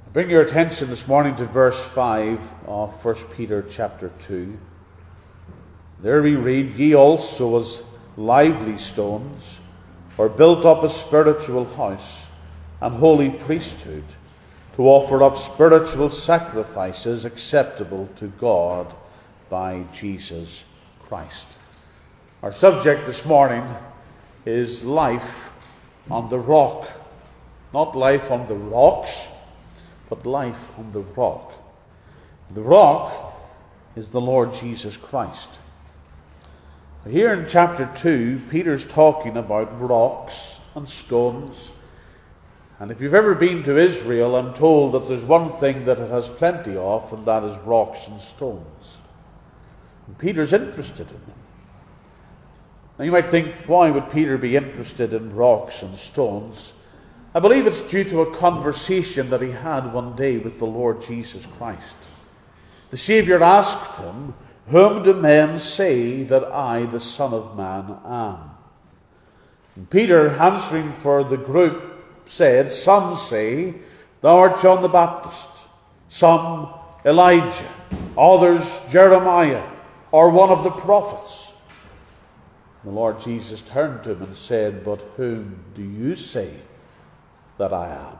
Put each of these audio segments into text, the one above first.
Bring your attention this morning to verse 5 of 1 Peter chapter 2. There we read, "Ye also as lively stones are built up a spiritual house and holy priesthood, to offer up spiritual sacrifices acceptable to God by Jesus Christ." Our subject this morning is life on the rock. Not life on the rocks, but life on the rock. The rock is the Lord Jesus Christ. Here in chapter 2, Peter's talking about rocks and stones. And if you've ever been to Israel, I'm told that there's one thing that it has plenty of, and that is rocks and stones. And Peter's interested in them. Now you might think, why would Peter be interested in rocks and stones? I believe it's due to a conversation that he had one day with the Lord Jesus Christ. The Saviour asked him, "Whom do men say that I, the Son of Man, am?" And Peter, answering for the group, said, "Some say thou art John the Baptist, some Elijah, others Jeremiah, or one of the prophets." The Lord Jesus turned to him and said, "But whom do you say that I am?"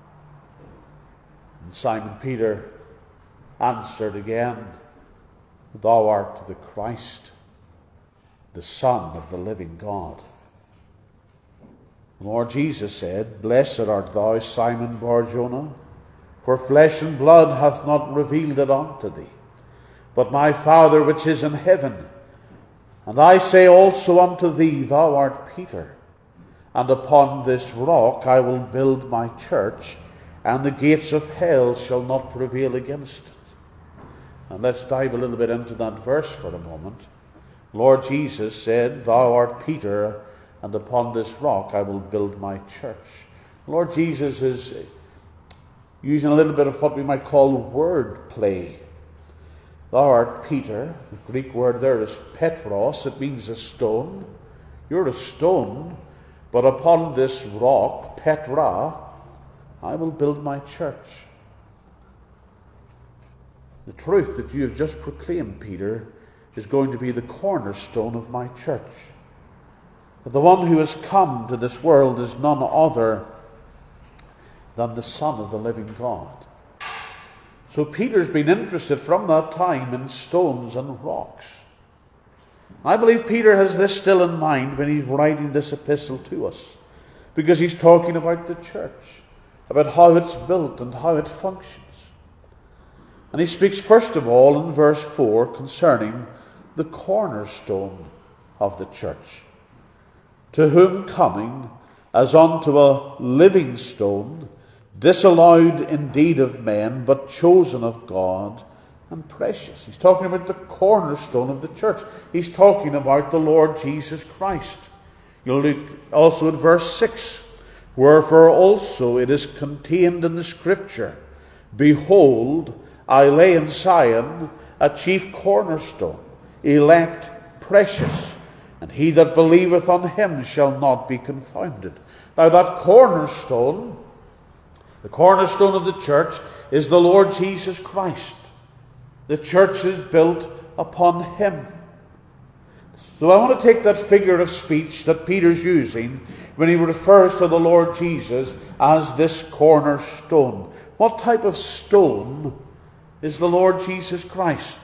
And Simon Peter answered again, "Thou art the Christ, the Son of the living God." The Lord Jesus said, "Blessed art thou, Simon Bar-Jonah, for flesh and blood hath not revealed it unto thee, but my Father which is in heaven. And I say also unto thee, thou art Peter, and upon this rock I will build my church, and the gates of hell shall not prevail against it." And let's dive a little bit into that verse for a moment. Lord Jesus said, "Thou art Peter, and upon this rock I will build my church." Lord Jesus is using a little bit of what we might call word play. Thou art Peter. The Greek word there is Petros. It means a stone. You're a stone. But upon this rock, Petra, I will build my church. The truth that you have just proclaimed, Peter, is going to be the cornerstone of my church. But the one who has come to this world is none other than the Son of the living God. So Peter's been interested from that time in stones and rocks. I believe Peter has this still in mind when he's writing this epistle to us, because he's talking about the church, about how it's built and how it functions. And he speaks first of all in verse 4 concerning the cornerstone of the church, to whom coming as unto a living stone, disallowed indeed of men, but chosen of God and precious. He's talking about the cornerstone of the church. He's talking about the Lord Jesus Christ. You'll look also at verse 6. "Wherefore also it is contained in the Scripture, Behold, I lay in Zion a chief cornerstone, elect, precious, and he that believeth on him shall not be confounded." Now that cornerstone, the cornerstone of the church, is the Lord Jesus Christ. The church is built upon him. So I want to take that figure of speech that Peter's using when he refers to the Lord Jesus as this cornerstone. What type of stone is the Lord Jesus Christ?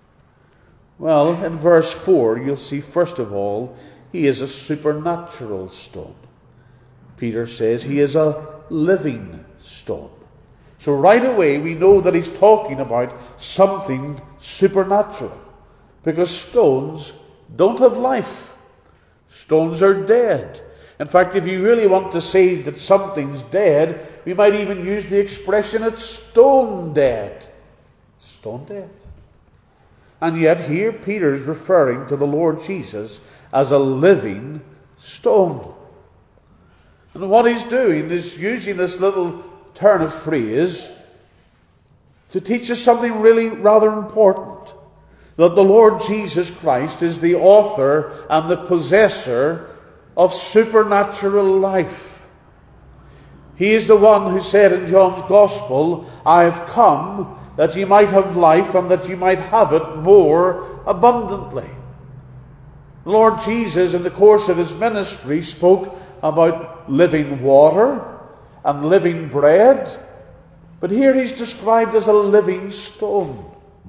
Well, in verse 4, you'll see first of all, he is a supernatural stone. Peter says he is a living stone. So right away we know that he's talking about something supernatural, because stones don't have life. Stones are dead. In fact, if you really want to say that something's dead, we might even use the expression, it's stone dead. Stone dead. And yet here Peter's referring to the Lord Jesus as a living stone. And what he's doing is using this little turn of phrase to teach us something really rather important. That the Lord Jesus Christ is the author and the possessor of supernatural life. He is the one who said in John's Gospel, "I have come that ye might have life, and that ye might have it more abundantly." The Lord Jesus, in the course of his ministry, spoke about living water and living bread, but here he's described as a living stone.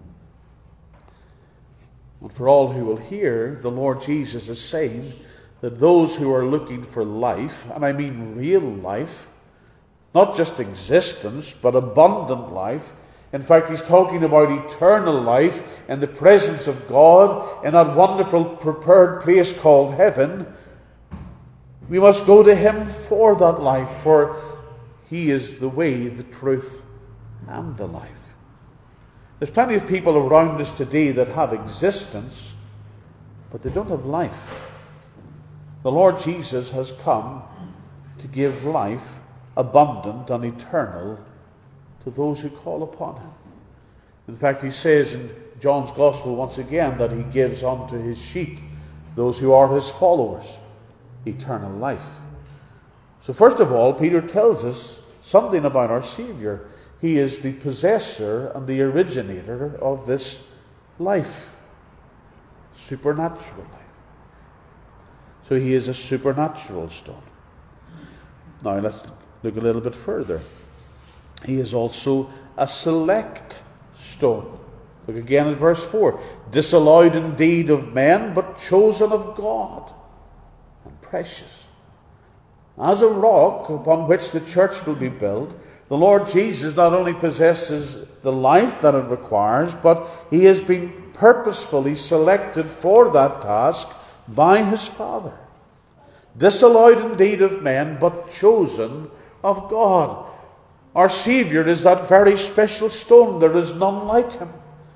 And for all who will hear, the Lord Jesus is saying that those who are looking for life, and I mean real life, not just existence, but abundant life. In fact, he's talking about eternal life in the presence of God in that wonderful prepared place called heaven. We must go to him for that life, for he is the way, the truth, and the life. There's plenty of people around us today that have existence, but they don't have life. The Lord Jesus has come to give life abundant and eternal to those who call upon him. In fact, he says in John's Gospel once again that he gives unto his sheep, those who are his followers, eternal life. So first of all, Peter tells us something about our Savior. He is the possessor and the originator of this life, supernatural life. So he is a supernatural stone. Now let's look a little bit further. He is also a select stone. Look again at verse 4. Disallowed indeed of men, but chosen of God, and precious. As a rock upon which the church will be built, the Lord Jesus not only possesses the life that it requires, but he has been purposefully selected for that task by his Father. Disallowed indeed of men, but chosen of God. Our Savior is that very special stone. There is none like him.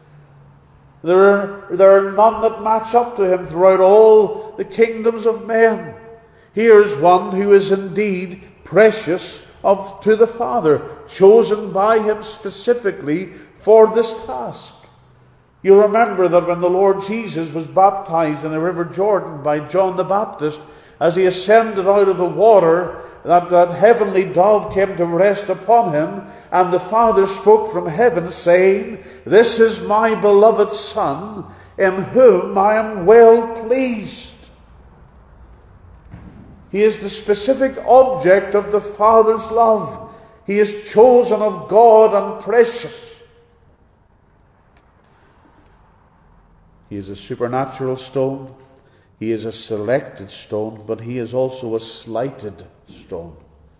There are none that match up to him throughout all the kingdoms of men. Here is one who is indeed precious to the Father, chosen by him specifically for this task. You remember that when the Lord Jesus was baptized in the River Jordan by John the Baptist, as he ascended out of the water, that heavenly dove came to rest upon him, and the Father spoke from heaven, saying, "This is my beloved Son, in whom I am well pleased." He is the specific object of the Father's love. He is chosen of God and precious. He is a supernatural stone. He is a selected stone, but he is also a slighted stone,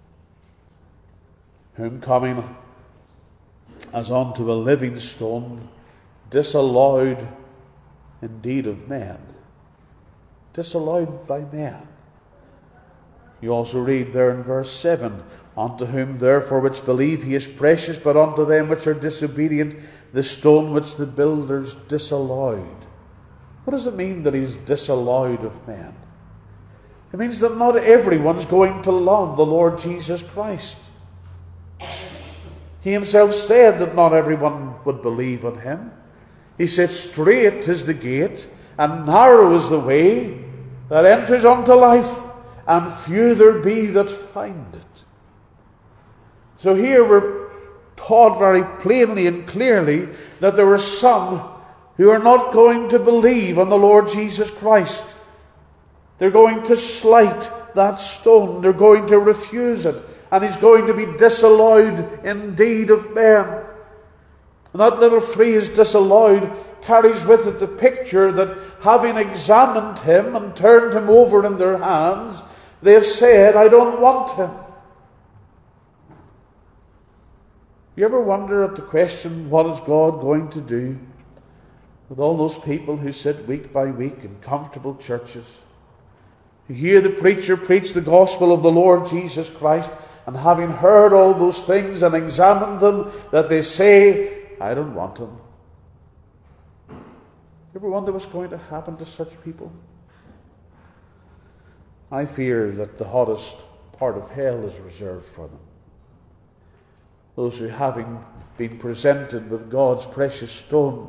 whom coming as unto a living stone, disallowed indeed of men. Disallowed by men. You also read there in verse 7, "Unto whom therefore which believe he is precious, but unto them which are disobedient, the stone which the builders disallowed." What does it mean that he's disallowed of men? It means that not everyone's going to love the Lord Jesus Christ. He himself said that not everyone would believe on him. He said, "Strait is the gate, and narrow is the way that enters unto life, and few there be that find it." So here we're taught very plainly and clearly that there are some who are not going to believe on the Lord Jesus Christ. They're going to slight that stone. They're going to refuse it. And he's going to be disallowed indeed of men. And that little phrase, disallowed, carries with it the picture that having examined him and turned him over in their hands, they have said, "I don't want him." You ever wonder at the question, what is God going to do with all those people who sit week by week in comfortable churches, who hear the preacher preach the gospel of the Lord Jesus Christ, and having heard all those things and examined them, that they say, "I don't want him"? You ever wonder what's going to happen to such people? I fear that the hottest part of hell is reserved for them. Those who, having been presented with God's precious stone,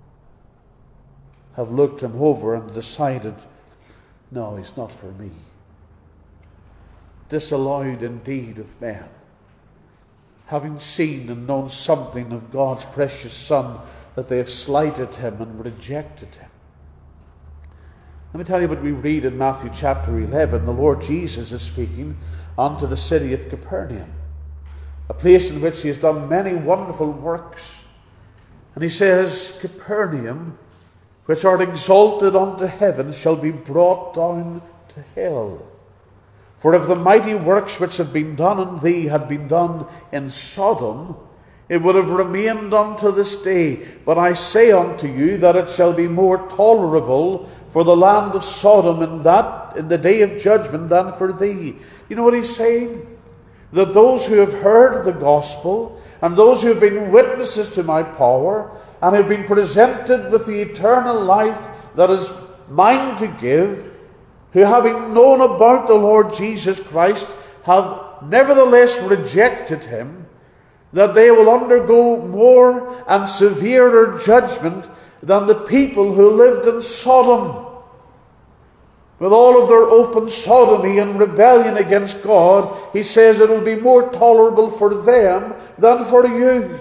have looked him over and decided, "No, he's not for me." Disallowed indeed of men. having seen and known something of God's precious Son, that they have slighted him and rejected him. Let me tell you what we read in Matthew chapter 11. The Lord Jesus is speaking unto the city of Capernaum, a place in which he has done many wonderful works. And he says, Capernaum, which art exalted unto heaven, shall be brought down to hell. For if the mighty works which have been done in thee had been done in Sodom, it would have remained unto this day. But I say unto you that it shall be more tolerable for the land of Sodom in the day of judgment than for thee. You know what he's saying? That those who have heard the gospel and those who have been witnesses to my power and have been presented with the eternal life that is mine to give, who having known about the Lord Jesus Christ have nevertheless rejected him, that they will undergo more and severer judgment than the people who lived in Sodom, with all of their open sodomy and rebellion against God. He says it will be more tolerable for them than for you.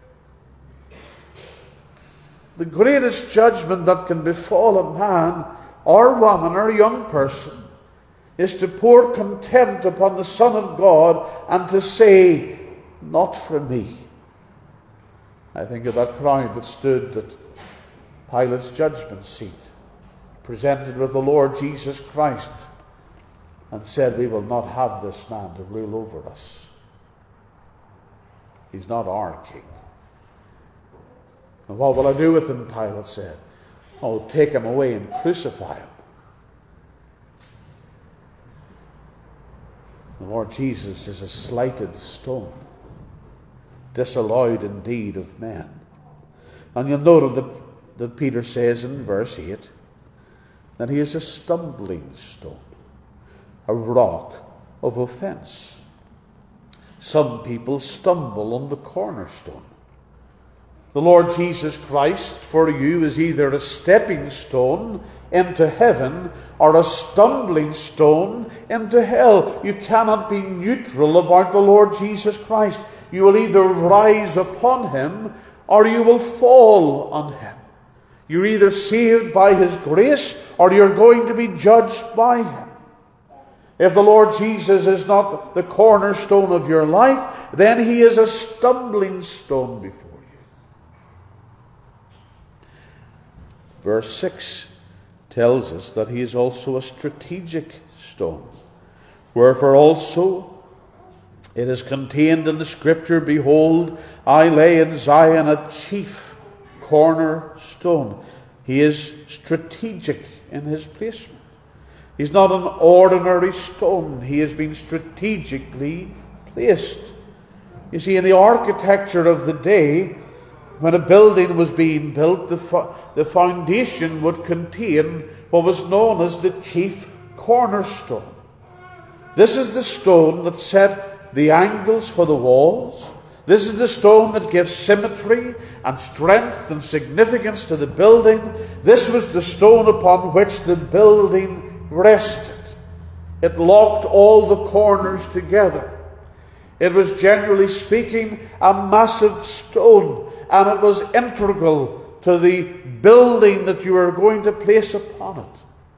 The greatest judgment that can befall a man or woman or young person is to pour contempt upon the Son of God and to say, not for me. I think of that crowd that stood at Pilate's judgment seat, presented with the Lord Jesus Christ, and said, we will not have this man to rule over us. He's not our king. And what will I do with him? Pilate said. Oh, take him away and crucify him. The Lord Jesus is a slighted stone, disallowed indeed of men. And you'll note that Peter says in verse 8 that he is a stumbling stone, a rock of offense. Some people stumble on the cornerstone. The Lord Jesus Christ for you is either a stepping stone into heaven or a stumbling stone into hell. You cannot be neutral about the Lord Jesus Christ. You will either rise upon him or you will fall on him. You're either saved by his grace or you're going to be judged by him. If the Lord Jesus is not the cornerstone of your life, then he is a stumbling stone before you. Verse 6 tells us that he is also a strategic stone. Wherefore also it is contained in the Scripture, behold, I lay in Zion a chief cornerstone. He is strategic in his placement. He's not an ordinary stone. He has been strategically placed. You see, in the architecture of the day, when a building was being built, the foundation would contain what was known as the chief cornerstone. This is the stone that set the angles for the walls. This is the stone that gives symmetry and strength and significance to the building. This was the stone upon which the building rested. It locked all the corners together. It was, generally speaking, a massive stone, and it was integral to the building that you are going to place upon it.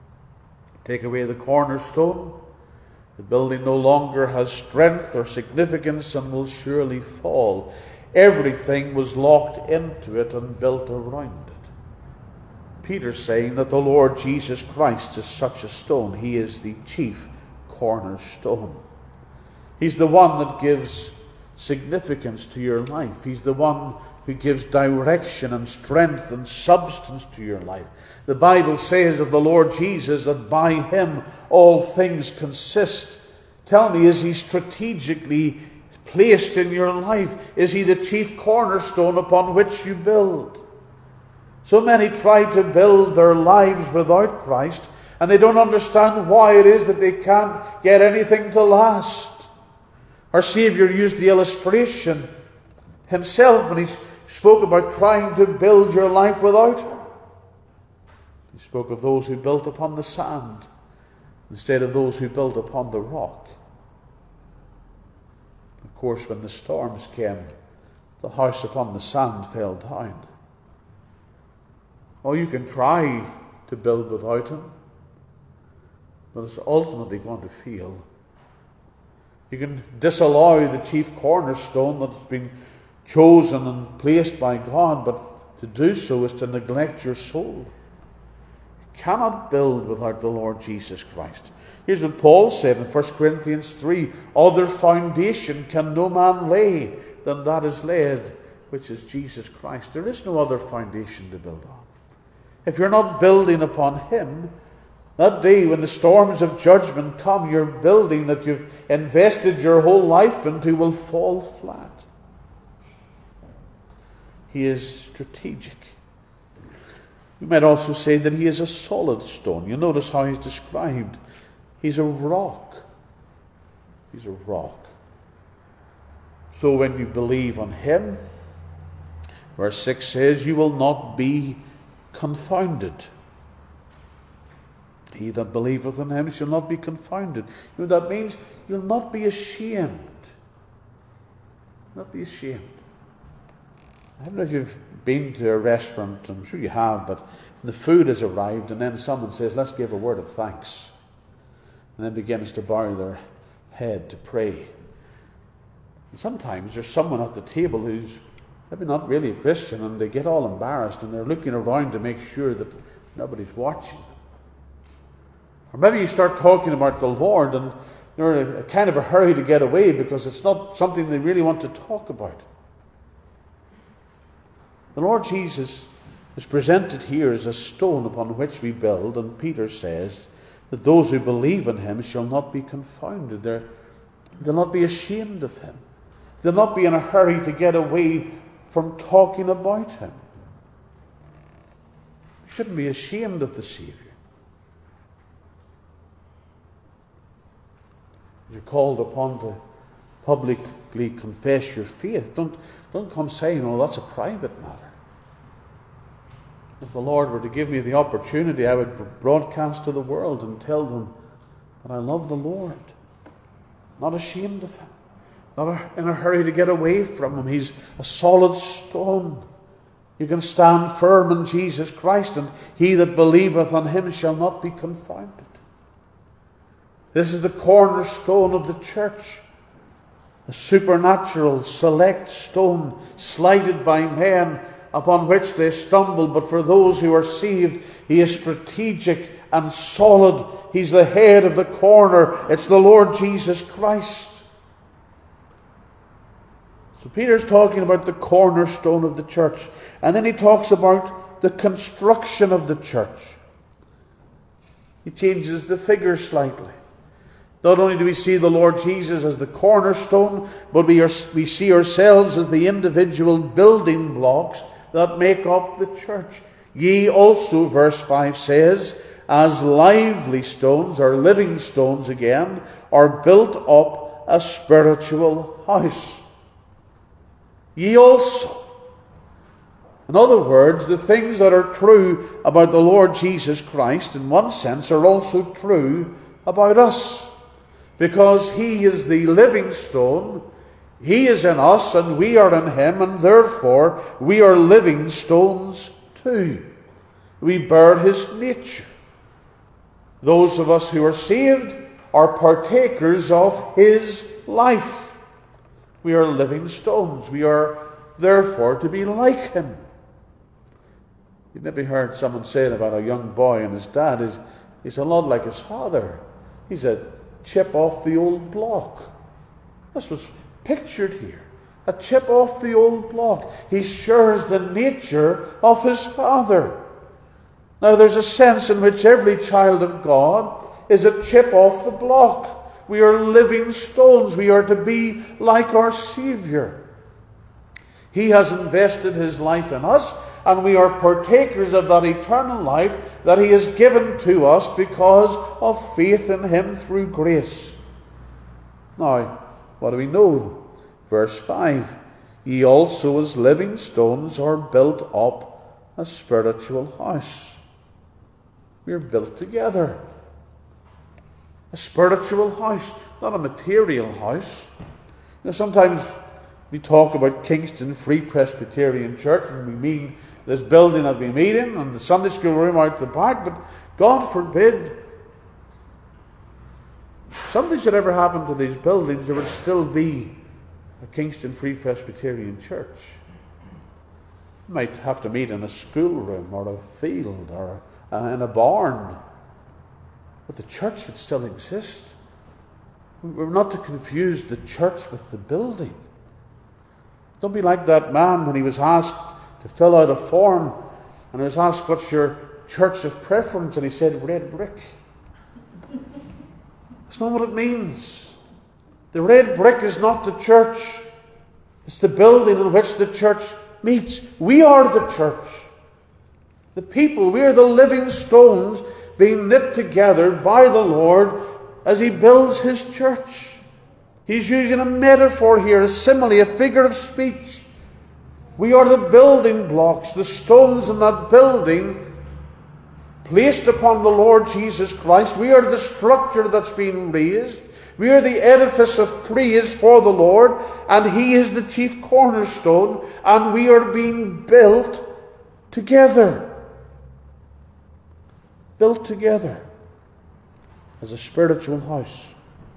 Take away the cornerstone, the building no longer has strength or significance and will surely fall. Everything was locked into it and built around it. Peter's saying that the Lord Jesus Christ is such a stone. He is the chief cornerstone. He's the one that gives significance to your life. He's the one who gives direction and strength and substance to your life. The Bible says of the Lord Jesus that by him all things consist. Tell me, is he strategically placed in your life? Is he the chief cornerstone upon which you build? So many try to build their lives without Christ, and they don't understand why it is that they can't get anything to last. Our Saviour used the illustration himself when he spoke about trying to build your life without him. He spoke of those who built upon the sand instead of those who built upon the rock. The Of course, when the storms came, the house upon the sand fell down. Oh, you can try to build without him, but it's ultimately going to fail. You can disallow the chief cornerstone that's been chosen and placed by God, but to do so is to neglect your soul. You cannot build without the Lord Jesus Christ. Here's what Paul said in 1 Corinthians 3, other foundation can no man lay than that is laid, which is Jesus Christ. There is no other foundation to build on. If you're not building upon him, that day when the storms of judgment come, your building that you've invested your whole life into will fall flat. He is strategic. You might also say that he is a solid stone. You notice how he's described. He's a rock. He's a rock. So when you believe on him, verse 6 says, you will not be confounded. He that believeth on him shall not be confounded. You know what that means? You'll not be ashamed. Not be ashamed. I don't know if you've been to a restaurant, I'm sure you have, but the food has arrived and then someone says, let's give a word of thanks. And then begins to bow their head to pray. And sometimes there's someone at the table who's maybe not really a Christian, and they get all embarrassed and they're looking around to make sure that nobody's watching them. Or maybe you start talking about the Lord and they're in a kind of a hurry to get away because it's not something they really want to talk about. The Lord Jesus is presented here as a stone upon which we build, and Peter says that those who believe in him shall not be confounded. They'll not be ashamed of him. They'll not be in a hurry to get away from talking about him. You shouldn't be ashamed of the Savior. You're called upon to publicly confess your faith. Don't come saying, oh, that's a private matter. If the Lord were to give me the opportunity, I would broadcast to the world and tell them that I love the Lord. Not ashamed of him. Not in a hurry to get away from him. He's a solid stone. You can stand firm in Jesus Christ, and he that believeth on him shall not be confounded. This is the cornerstone of the church. A supernatural, select stone, slighted by men, upon which they stumble, but for those who are saved, he is strategic and solid. He's the head of the corner. It's the Lord Jesus Christ. So Peter's talking about the cornerstone of the church, and then he talks about the construction of the church. He changes the figure slightly. Not only do we see the Lord Jesus as the cornerstone, but we see ourselves as the individual building blocks that make up the church. Ye also, verse 5 says, as lively stones, or living stones again, are built up a spiritual house. Ye also. In other words, the things that are true about the Lord Jesus Christ, in one sense, are also true about us. Because he is the living stone, he is in us and we are in him, and therefore we are living stones too. We bear his nature. Those of us who are saved are partakers of his life. We are living stones. We are therefore to be like him. You've maybe heard someone saying about a young boy and his dad he's a lot like his father. He's a chip off the old block. This was pictured here. A chip off the old block. He shares the nature of his father. Now there's a sense in which every child of God is a chip off the block. We are living stones. We are to be like our Savior. He has invested his life in us, and we are partakers of that eternal life that he has given to us because of faith in him through grace. Now, what do we know? Verse 5, ye also as living stones are built up a spiritual house. We are built together. A spiritual house, not a material house. Sometimes we talk about Kingston Free Presbyterian Church, and we mean this building that we meet in and the Sunday school room out the back, but God forbid something should ever happen to these buildings, there would still be a Kingston Free Presbyterian Church. You might have to meet in a schoolroom or a field or in a barn, but the church would still exist. We're not to confuse the church with the building. Don't be like that man when he was asked to fill out a form, and he was asked, what's your church of preference? And he said, red brick. That's not what it means. The red brick is not the church. It's the building in which the church meets. We are the church. The people, we are the living stones being knit together by the Lord as He builds His church. He's using a metaphor here, a simile, a figure of speech. We are the building blocks, the stones in that building placed upon the Lord Jesus Christ. We are the structure that's being raised. We are the edifice of praise for the Lord, and He is the chief cornerstone, and we are being built together. Built together as a spiritual house.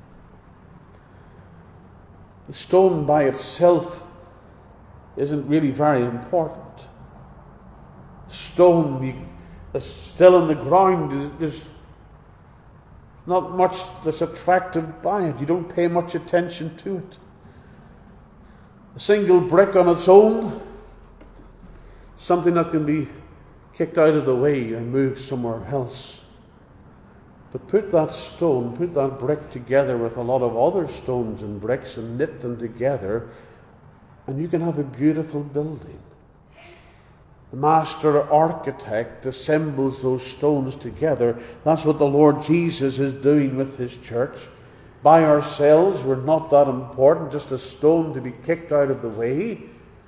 The stone by itself isn't really very important. Stone that's still in the ground, there's not much that's attractive by it. You don't pay much attention to it. A single brick on its own, something that can be kicked out of the way and moved somewhere else. But put that stone, put that brick together with a lot of other stones and bricks and knit them together, and you can have a beautiful building. The master architect assembles those stones together. That's what the Lord Jesus is doing with His church. By ourselves, we're not that important, just a stone to be kicked out of the way.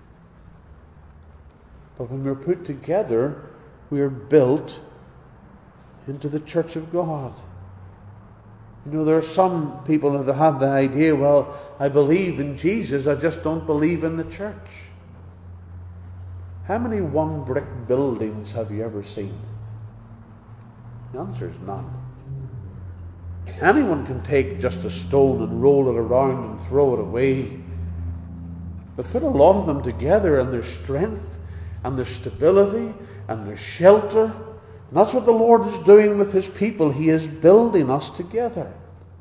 But when we're put together, we are built into the church of God. There are some people that have the idea, well, I believe in Jesus, I just don't believe in the church. How many one-brick buildings have you ever seen? The answer is none. Anyone can take just a stone and roll it around and throw it away. But put a lot of them together, and their strength and their stability and their shelter. And that's what the Lord is doing with His people. He is building us together.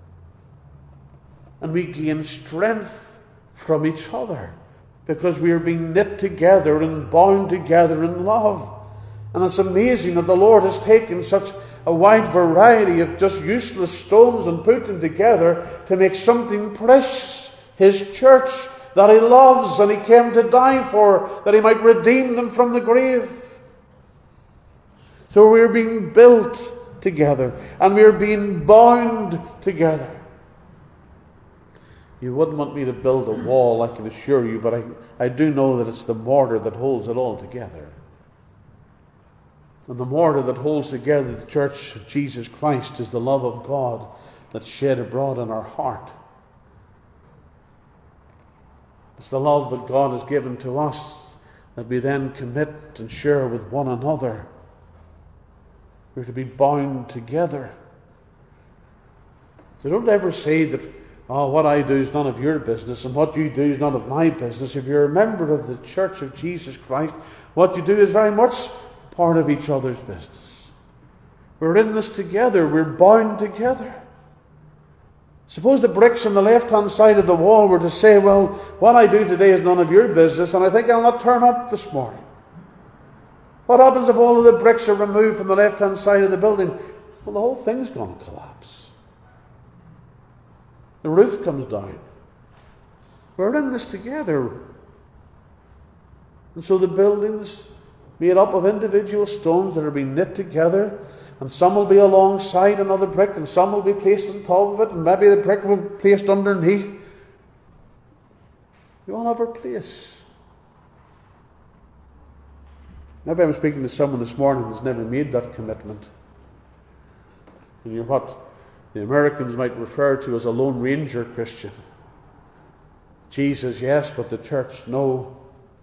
And we gain strength from each other, because we are being knit together and bound together in love. And it's amazing that the Lord has taken such a wide variety of just useless stones and put them together to make something precious, His church, that He loves and He came to die for, that He might redeem them from the grave. So we're being built together, and we're being bound together. You wouldn't want me to build a wall, I can assure you, but I do know that it's the mortar that holds it all together. And the mortar that holds together the church of Jesus Christ is the love of God that's shed abroad in our heart. It's the love that God has given to us that we then commit and share with one another. We're to be bound together. So don't ever say that, what I do is none of your business, and what you do is none of my business. If you're a member of the Church of Jesus Christ, what you do is very much part of each other's business. We're in this together. We're bound together. Suppose the bricks on the left-hand side of the wall were to say, well, what I do today is none of your business, and I think I'll not turn up this morning. What happens if all of the bricks are removed from the left-hand side of the building? Well, the whole thing's going to collapse. The roof comes down. We're in this together. And so the building's made up of individual stones that are being knit together, and some will be alongside another brick, and some will be placed on top of it, and maybe the brick will be placed underneath. We all have our place. Maybe I'm speaking to someone this morning who's never made that commitment. And you're what the Americans might refer to as a Lone Ranger Christian. Jesus, yes, but the church, no.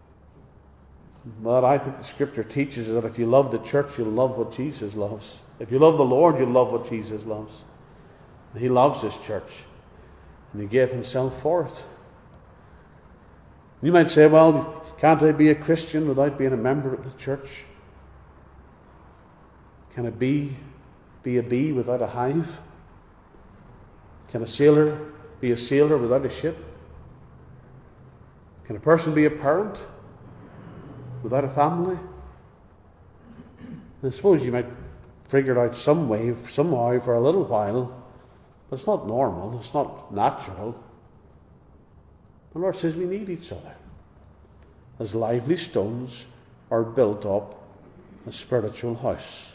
But I think the Scripture teaches that if you love the church, you'll love what Jesus loves. If you love the Lord, you'll love what Jesus loves. And He loves His church. And He gave Himself for it. You might say, well, can't I be a Christian without being a member of the church? Can a bee be a bee without a hive? Can a sailor be a sailor without a ship? Can a person be a parent without a family? I suppose you might figure it out some way, somehow, for a little while, but it's not normal, it's not natural. The Lord says we need each other. As lively stones are built up a spiritual house.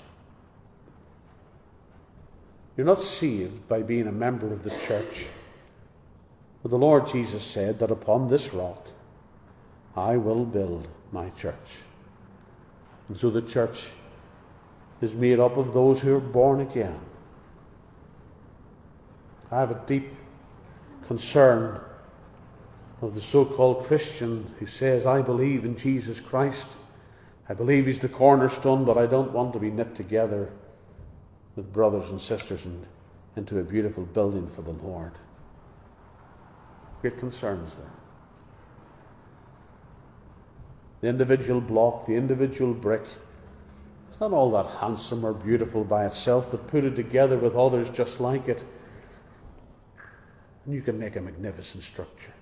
You're not saved by being a member of the church. But the Lord Jesus said that upon this rock I will build my church. And so the church is made up of those who are born again. I have a deep concern of the so-called Christian who says, I believe in Jesus Christ. I believe He's the cornerstone, but I don't want to be knit together with brothers and sisters and into a beautiful building for the Lord. Great concerns there. The individual block, the individual brick, it's not all that handsome or beautiful by itself, but put it together with others just like it, and you can make a magnificent structure.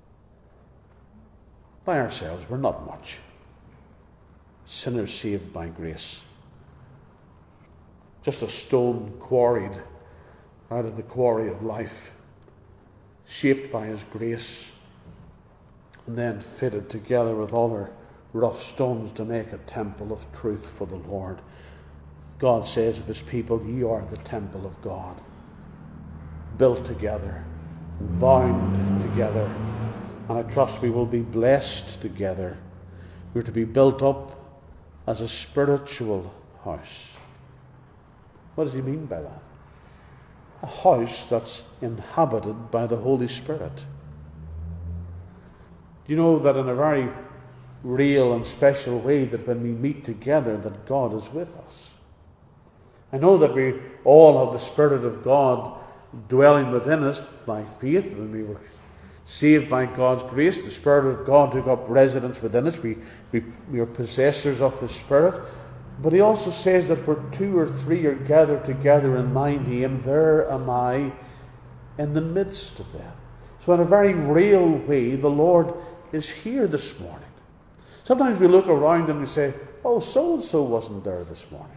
By ourselves, we're not much. Sinners saved by grace. Just a stone quarried out of the quarry of life, shaped by His grace, and then fitted together with other rough stones to make a temple of truth for the Lord. God says of His people, ye are the temple of God, built together, bound together, and I trust we will be blessed together. We're to be built up as a spiritual house. What does He mean by that? A house that's inhabited by the Holy Spirit. Do you know that in a very real and special way that when we meet together that God is with us? I know that we all have the Spirit of God dwelling within us by faith. When we were saved by God's grace, the Spirit of God took up residence within us. We are possessors of His Spirit. But He also says that where 2 or 3 are gathered together in my name, there am I in the midst of them. So in a very real way, the Lord is here this morning. Sometimes we look around and we say, oh, so-and-so wasn't there this morning.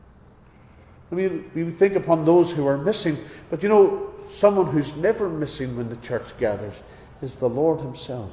We think upon those who are missing. But you know, someone who's never missing when the church gathers is the Lord Himself.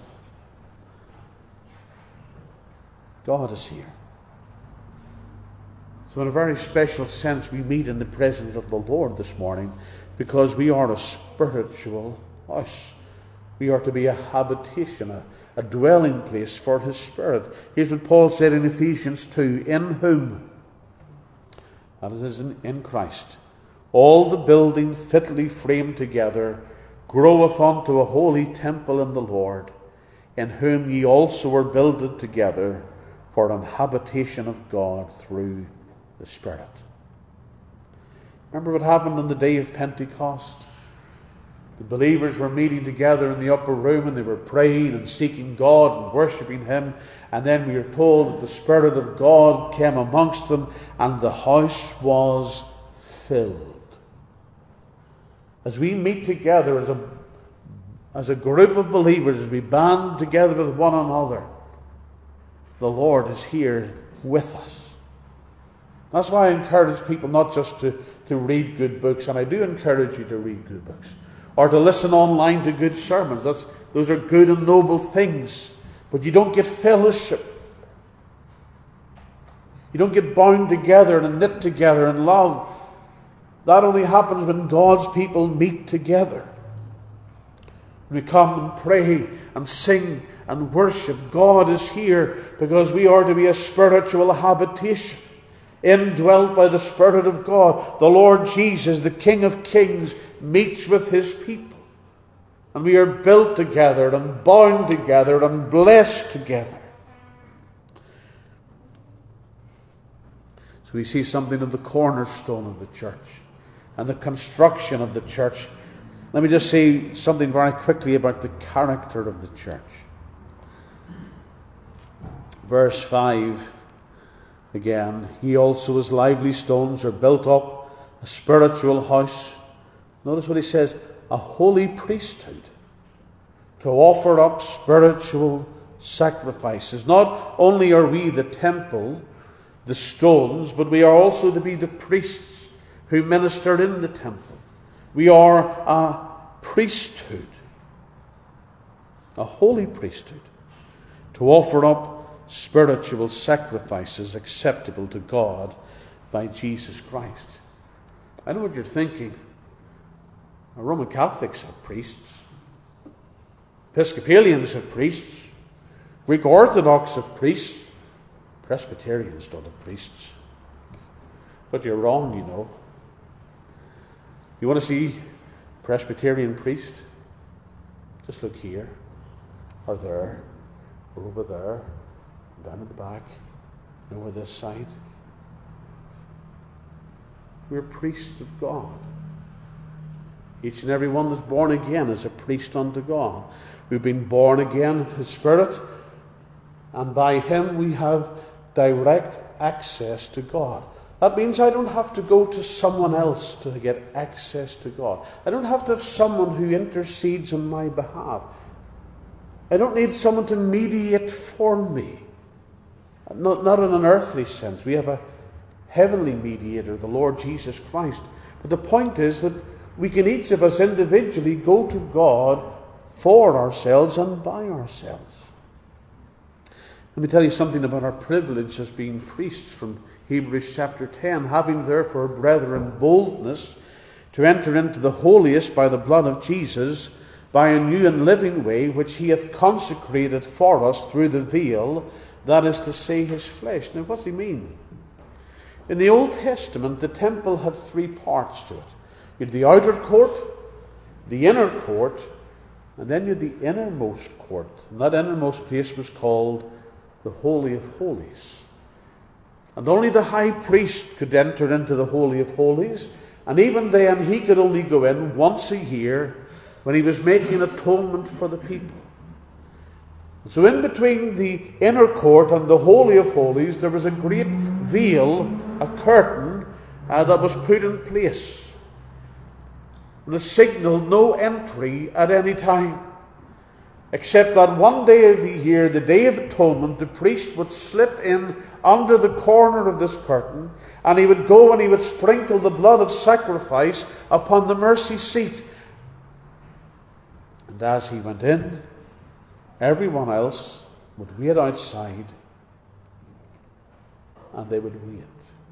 God is here. So in a very special sense, we meet in the presence of the Lord this morning because we are a spiritual house. We are to be a habitation, a dwelling place for His Spirit. Here's what Paul said in Ephesians 2, in whom, that is in Christ, all the building fitly framed together groweth unto a holy temple in the Lord, in whom ye also are builded together for an habitation of God through the Spirit. Remember what happened on the day of Pentecost? The believers were meeting together in the upper room and they were praying and seeking God and worshipping Him. And then we are told that the Spirit of God came amongst them and the house was filled. As we meet together as a group of believers, as we band together with one another, the Lord is here with us. That's why I encourage people not just to read good books, and I do encourage you to read good books, or to listen online to good sermons. Those are good and noble things. But you don't get fellowship. You don't get bound together and knit together in love. That only happens when God's people meet together. We come and pray and sing and worship. God is here because we are to be a spiritual habitation, indwelt by the Spirit of God. The Lord Jesus, the King of Kings, meets with His people. And we are built together and bound together and blessed together. So we see something of the cornerstone of the church and the construction of the church. Let me just say something very quickly about the character of the church. Verse 5 again, ye also as lively stones are built up a spiritual house. Notice what he says, a holy priesthood, to offer up spiritual sacrifices. Not only are we the temple, the stones, but we are also to be the priests who minister in the temple. We are a priesthood, a holy priesthood, to offer up spiritual sacrifices acceptable to God by Jesus Christ. I know what you're thinking. Roman Catholics have priests. Episcopalians have priests. Greek Orthodox have priests. Presbyterians don't have priests. But you're wrong, you know. You want to see a Presbyterian priest? Just look here, or there, or over there, down at the back, and over this side. We're priests of God. Each and every one that's born again is a priest unto God. We've been born again of His Spirit, and by Him we have direct access to God. That means I don't have to go to someone else to get access to God. I don't have to have someone who intercedes on my behalf. I don't need someone to mediate for me. Not in an earthly sense. We have a heavenly mediator, the Lord Jesus Christ. But the point is that we can each of us individually go to God for ourselves and by ourselves. Let me tell you something about our privilege as being priests from Hebrews chapter 10. Having therefore, brethren, boldness to enter into the holiest by the blood of Jesus, by a new and living way, which He hath consecrated for us through the veil, that is to say, His flesh. Now, what does he mean? In the Old Testament, the temple had three parts to it. You had the outer court, the inner court, and then you had the innermost court. And that innermost place was called the Holy of Holies. And only the high priest could enter into the Holy of Holies. And even then, he could only go in once a year when he was making atonement for the people. So in between the inner court and the Holy of Holies, there was a great veil, a curtain, that was put in place. And it signaled no entry at any time. Except that one day of the year, the Day of Atonement, the priest would slip in under the corner of this curtain, and he would go and he would sprinkle the blood of sacrifice upon the mercy seat. And as he went in, everyone else would wait outside, and they would wait.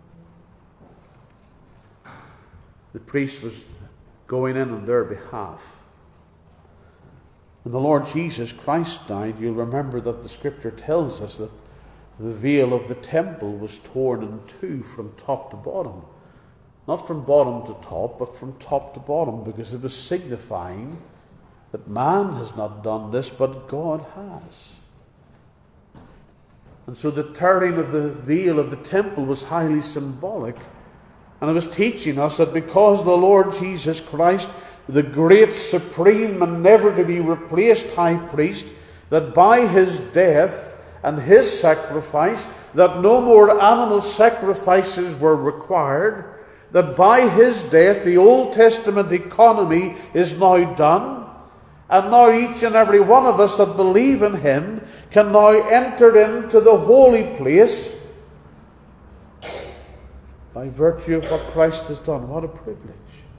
The priest was going in on their behalf. When the Lord Jesus Christ died, you'll remember that the Scripture tells us that the veil of the temple was torn in two from top to bottom. Not from bottom to top, but from top to bottom, because it was signifying that man has not done this, but God has. And so the tearing of the veil of the temple was highly symbolic. And it was teaching us that because the Lord Jesus Christ, the great, supreme, and never to be replaced high priest, that by His death and His sacrifice, that no more animal sacrifices were required, that by His death the Old Testament economy is now done, and now each and every one of us that believe in Him can now enter into the holy place by virtue of what Christ has done. What a privilege.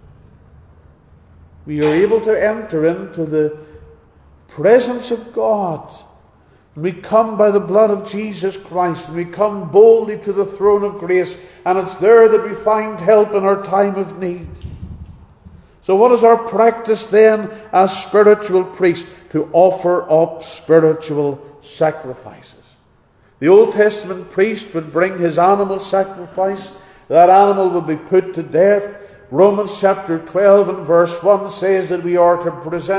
We are able to enter into the presence of God. We come by the blood of Jesus Christ, and we come boldly to the throne of grace, and it's there that we find help in our time of need. So what is our practice then as spiritual priests? To offer up spiritual sacrifices. The Old Testament priest would bring his animal sacrifice. That animal would be put to death. Romans chapter 12 and verse 1 says that we are to present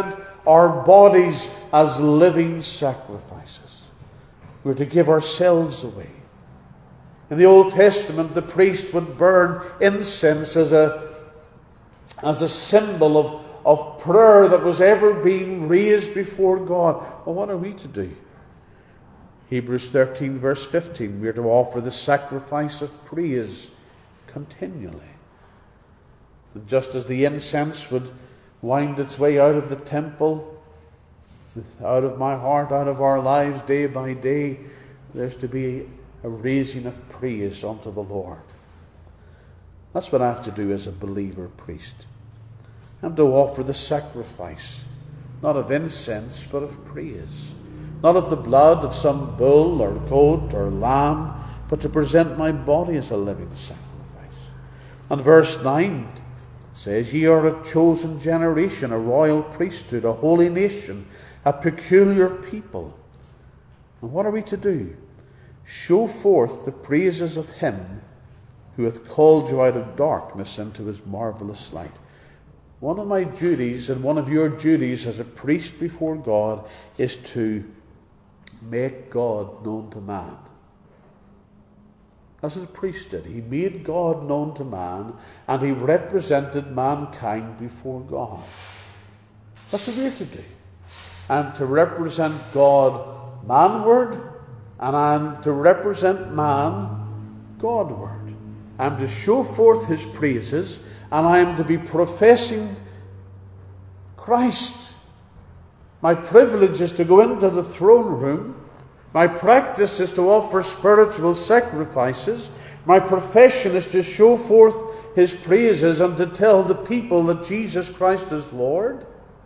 our bodies as living sacrifices. We're to give ourselves away. In the Old Testament, the priest would burn incense as a symbol of prayer that was ever being raised before God. Well, what are we to do? Hebrews 13 verse 15, we are to offer the sacrifice of praise continually. And just as the incense would wind its way out of the temple, out of my heart, out of our lives day by day, there's to be a raising of praise unto the Lord. That's what I have to do as a believer priest. I'm to offer the sacrifice, not of incense, but of praise. Not of the blood of some bull or goat or lamb, but to present my body as a living sacrifice. And verse 9 says, ye are a chosen generation, a royal priesthood, a holy nation, a peculiar people. And what are we to do? Show forth the praises of him who hath called you out of darkness into his marvelous light. One of my duties, and one of your duties as a priest before God, is to make God known to man. That's what the priest did. He made God known to man, and he represented mankind before God. That's what we're to do. And to represent God manward, and I'm to represent man Godward. I'm to show forth his praises, and I am to be professing Christ. My privilege is to go into the throne room. My practice is to offer spiritual sacrifices. My profession is to show forth his praises and to tell the people that Jesus Christ is Lord.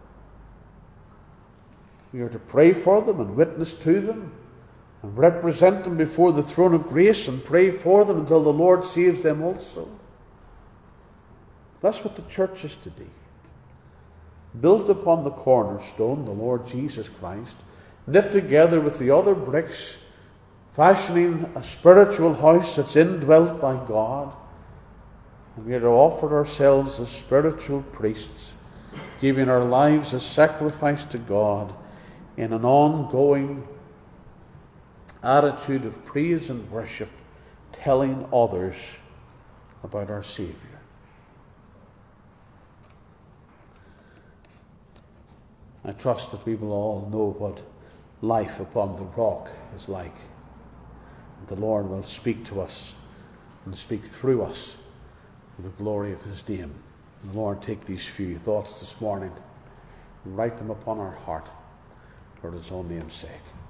We are to pray for them and witness to them and represent them before the throne of grace and pray for them until the Lord saves them also. That's what the church is to be. Built upon the cornerstone, the Lord Jesus Christ, knit together with the other bricks, fashioning a spiritual house that's indwelt by God. And we are to offer ourselves as spiritual priests, giving our lives as sacrifice to God in an ongoing attitude of praise and worship, telling others about our Saviour. I trust that we will all know what life upon the rock is like. And the Lord will speak to us and speak through us for the glory of his name. And the Lord, take these few thoughts this morning and write them upon our heart for his own name's sake.